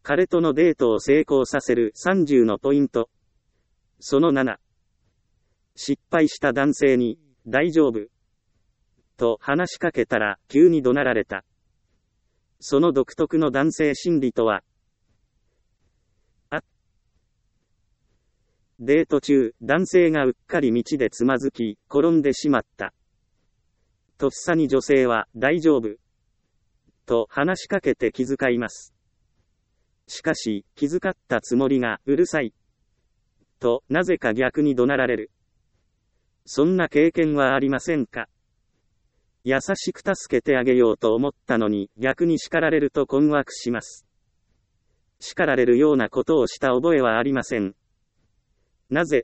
彼とのデートを成功させる30のポイント。その7。失敗した男性に、大丈夫。と話しかけたら、急に怒鳴られた。その独特の男性心理とは、デート中、男性がうっかり道でつまずき、転んでしまった。とっさに女性は、大丈夫。と話しかけて気遣います。しかし、気遣ったつもりが、うるさい。と、なぜか逆に怒鳴られる。そんな経験はありませんか？優しく助けてあげようと思ったのに、逆に叱られると困惑します。叱られるようなことをした覚えはありません。なぜ？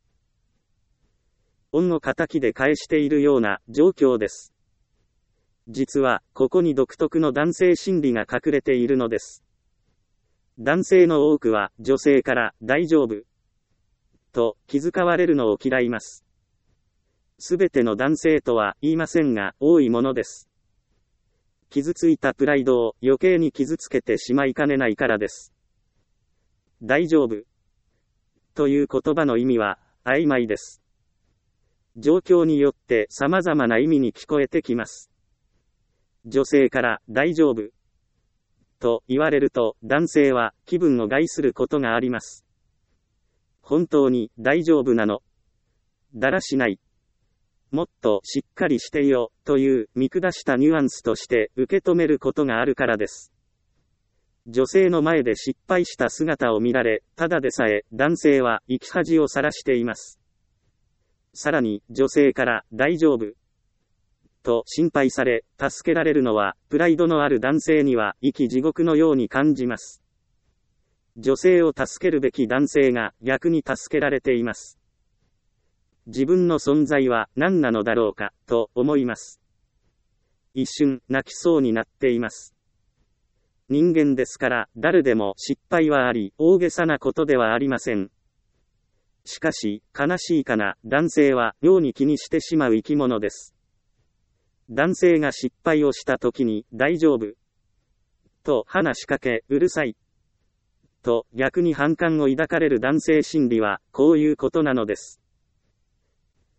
恩を仇で返しているような状況です。実は、ここに独特の男性心理が隠れているのです。男性の多くは、女性から、大丈夫。と、気遣われるのを嫌います。すべての男性とは言いませんが、多いものです。傷ついたプライドを余計に傷つけてしまいかねないからです。大丈夫。という言葉の意味は、曖昧です。状況によって様々な意味に聞こえてきます。女性から、大丈夫。と言われると、男性は気分を害することがあります。本当に、大丈夫なの？だらしない。もっとしっかりしてよ、という見下したニュアンスとして受け止めることがあるからです。女性の前で失敗した姿を見られ、ただでさえ男性は生き恥をさらしています。さらに女性から大丈夫と心配され、助けられるのはプライドのある男性には生き地獄のように感じます。女性を助けるべき男性が逆に助けられています。自分の存在は何なのだろうか、と思います。一瞬泣きそうになっています。人間ですから誰でも失敗はあり、大げさなことではありません。しかし、悲しいかな、男性は妙に気にしてしまう生き物です。男性が失敗をした時に、大丈夫。と話しかけ、うるさい。と逆に反感を抱かれる男性心理は、こういうことなのです。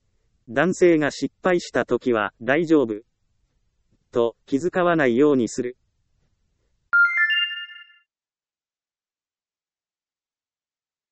男性が失敗した時は、大丈夫。と気遣わないようにする。